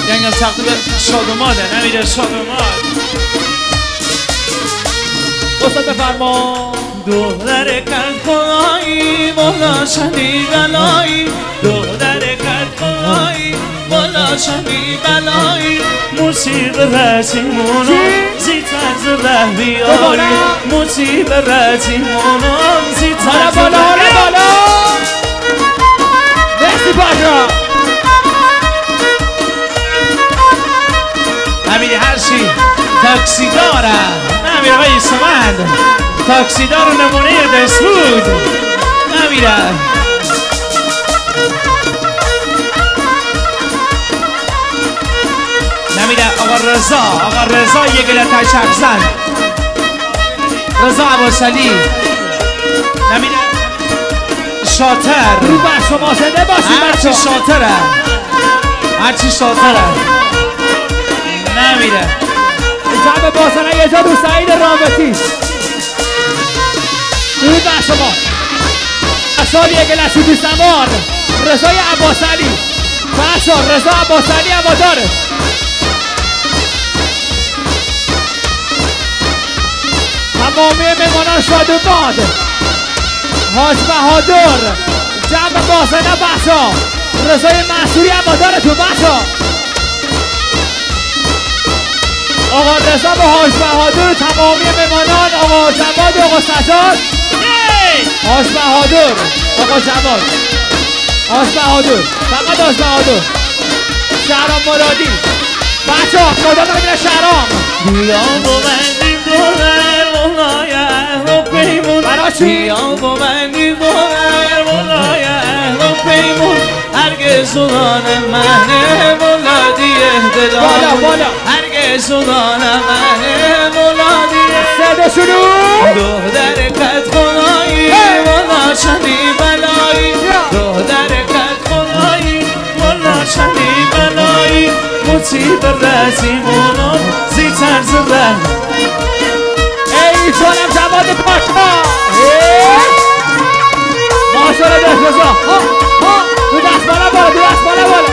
یعنی سخت به شادوماده نمیره شادوماد استاد بفرما دختر کلخایی مولا شنی بلایی دختر کلخایی مولا شنی بلایی مصیب رسیمونو زی طرز ره بیایی مصیب رسیمونو زی طرز بالا مرسی باجا نمیره هر چی تاکسی داره نمیره آقای سمند تاکسی دار نمونه دست بود نمیره نمیره آقا رضا یه گله تشک زن رضا عباسلی نمیره شاطر رو بر شما زنده باشید هرچی شاطره هرچی شاطره نمیره جمع باسنه یه جا دو سعید رابطی درود بر شما سال یک گلشی دو سمار رضای عباسلی باشا رضا عباسلی عباداره تمامی مهمانان شادوماد حاج بهادر جمع باسنه باشا رضای منصوری عباداره تو باشا آقا رضا و حاج بهادر تمامی مهمانان آقا جواد آقا سجاد حاج بهادر آقا جواد حاج بهادر فقط حاج بهادر شهرام مرادی بچه ها مدام ببینه شهرام بیا ببندیم دور مولای اهل و پیمون بیا ببندیم دور مولای اهل و پیمون هرگز سودان منه مولادی اهددامون هرگز سودان منه مولادی صدا شروع دختر کت خدایی مولا شنی بلایی دختر کت خدایی مولا شنی بلایی مصیب رسیمونو زی طرز ره ای جانم جواد پاکا ماشاءالله دست بزا دو دست بالا بالا دو دست بالا بالا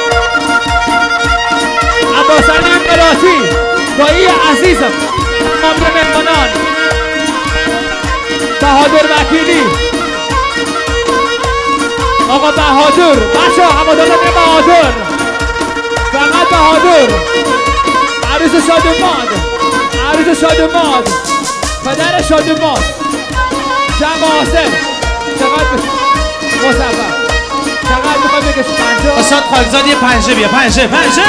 عباسلی براتی دایی عزیزم مامده مهمانان بهادر وکیلی آقا بهادر بچه ها همه دادم بهادر فقط بهادر عروس شادوماد عروس شادوماد پدر شادوماد جمع آسم چقدر مصفر چقدر میخوای بگش 50 استاد خالزاد یه پنجه بیا پنجه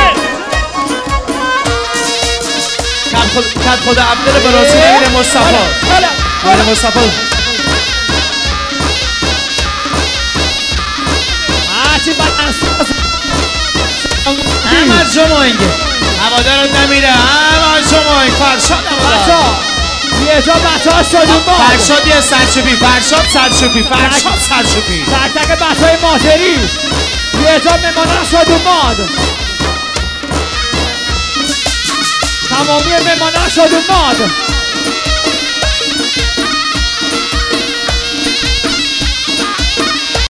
کت خدا عبدال براسی نمیره مصطفی نمیره مصطفی هرچی بد احمد جمعینگه هوادارت نمیره احمد جمعینگ فرشاد هوادار یه جا بچه ها شادوماد فرشاد یه سرچوبی فرشاد سرچوبی تک تک بچه های ماهری یه جا مهمانان شادوماد تمامی مهمانان شادوماد